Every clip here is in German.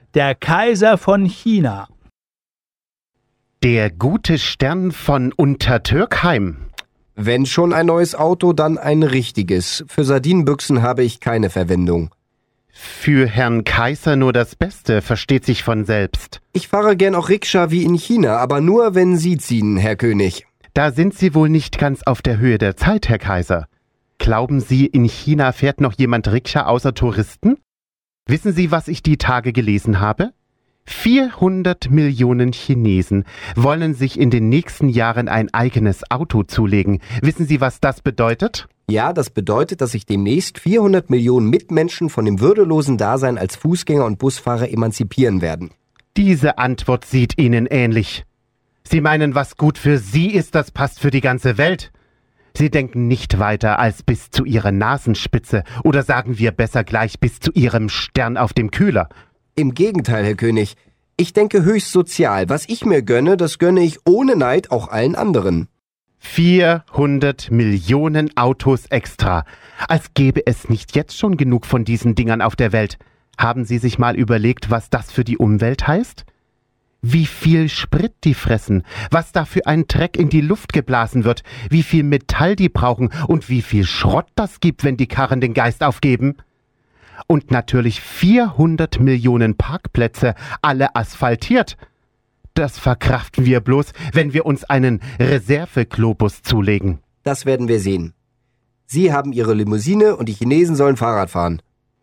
der Kaiser von China. Der gute Stern von Untertürkheim. Wenn schon ein neues Auto, dann ein richtiges. Für Sardinenbüchsen habe ich keine Verwendung. Für Herrn Kaiser nur das Beste, versteht sich von selbst. Ich fahre gern auch Rikscha wie in China, aber nur, wenn Sie ziehen, Herr König. Da sind Sie wohl nicht ganz auf der Höhe der Zeit, Herr Kaiser. Glauben Sie, in China fährt noch jemand Rikscha außer Touristen? Wissen Sie, was ich die Tage gelesen habe? 400 Millionen Chinesen wollen sich in den nächsten Jahren ein eigenes Auto zulegen. Wissen Sie, was das bedeutet? Ja, das bedeutet, dass sich demnächst 400 Millionen Mitmenschen von dem würdelosen Dasein als Fußgänger und Busfahrer emanzipieren werden. Diese Antwort sieht Ihnen ähnlich. Sie meinen, was gut für Sie ist, das passt für die ganze Welt. Sie denken nicht weiter als bis zu Ihrer Nasenspitze oder sagen wir besser gleich bis zu Ihrem Stern auf dem Kühler. Im Gegenteil, Herr König. Ich denke höchst sozial. Was ich mir gönne, das gönne ich ohne Neid auch allen anderen. 400 Millionen Autos extra. Als gäbe es nicht jetzt schon genug von diesen Dingern auf der Welt. Haben Sie sich mal überlegt, was das für die Umwelt heißt? Wie viel Sprit die fressen, was da für ein Dreck in die Luft geblasen wird, wie viel Metall die brauchen und wie viel Schrott das gibt, wenn die Karren den Geist aufgeben. Und natürlich 400 Millionen Parkplätze, alle asphaltiert. Das verkraften wir bloß, wenn wir uns einen Reserve-Globus zulegen. Das werden wir sehen. Sie haben Ihre Limousine und die Chinesen sollen Fahrrad fahren.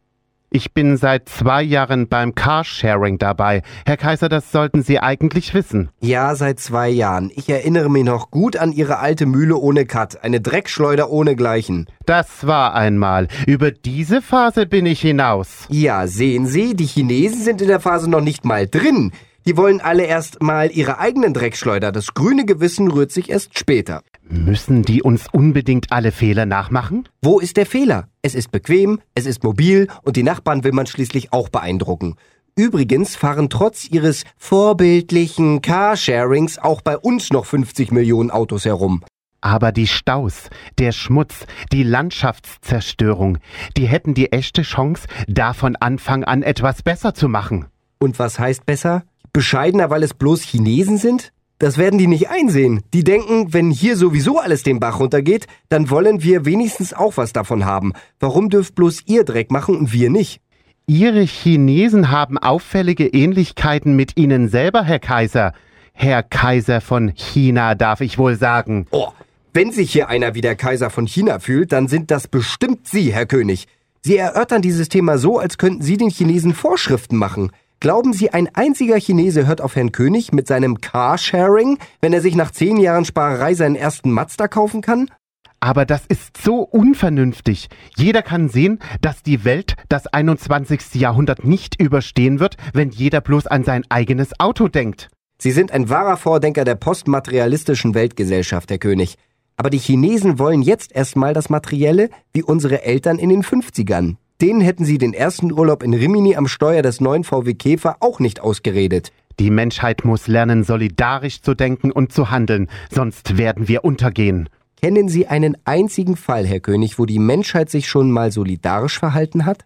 Ich bin seit 2 Jahren beim Carsharing dabei. Herr Kaiser, das sollten Sie eigentlich wissen. Ja, seit 2 Jahren. Ich erinnere mich noch gut an Ihre alte Mühle ohne Cut. Eine Dreckschleuder ohnegleichen. Das war einmal. Über diese Phase bin ich hinaus. Ja, sehen Sie, die Chinesen sind in der Phase noch nicht mal drin. Die wollen alle erst mal ihre eigenen Dreckschleuder. Das grüne Gewissen rührt sich erst später. Müssen die uns unbedingt alle Fehler nachmachen? Wo ist der Fehler? Es ist bequem, es ist mobil und die Nachbarn will man schließlich auch beeindrucken. Übrigens fahren trotz ihres vorbildlichen Carsharings auch bei uns noch 50 Millionen Autos herum. Aber die Staus, der Schmutz, die Landschaftszerstörung, die hätten die echte Chance, da von Anfang an etwas besser zu machen. Und was heißt besser? Bescheidener, weil es bloß Chinesen sind? Das werden die nicht einsehen. Die denken, wenn hier sowieso alles den Bach runtergeht, dann wollen wir wenigstens auch was davon haben. Warum dürft bloß ihr Dreck machen und wir nicht? Ihre Chinesen haben auffällige Ähnlichkeiten mit Ihnen selber, Herr Kaiser. Herr Kaiser von China, darf ich wohl sagen. Oh, wenn sich hier einer wie der Kaiser von China fühlt, dann sind das bestimmt Sie, Herr König. Sie erörtern dieses Thema so, als könnten Sie den Chinesen Vorschriften machen. Glauben Sie, ein einziger Chinese hört auf Herrn König mit seinem Carsharing, wenn er sich nach 10 Jahren Sparerei seinen ersten Mazda kaufen kann? Aber das ist so unvernünftig. Jeder kann sehen, dass die Welt das 21. Jahrhundert nicht überstehen wird, wenn jeder bloß an sein eigenes Auto denkt. Sie sind ein wahrer Vordenker der postmaterialistischen Weltgesellschaft, Herr König. Aber die Chinesen wollen jetzt erstmal das Materielle, wie unsere Eltern in den 50ern. Denen hätten sie den ersten Urlaub in Rimini am Steuer des neuen VW Käfer auch nicht ausgeredet. Die Menschheit muss lernen, solidarisch zu denken und zu handeln, sonst werden wir untergehen. Kennen Sie einen einzigen Fall, Herr König, wo die Menschheit sich schon mal solidarisch verhalten hat?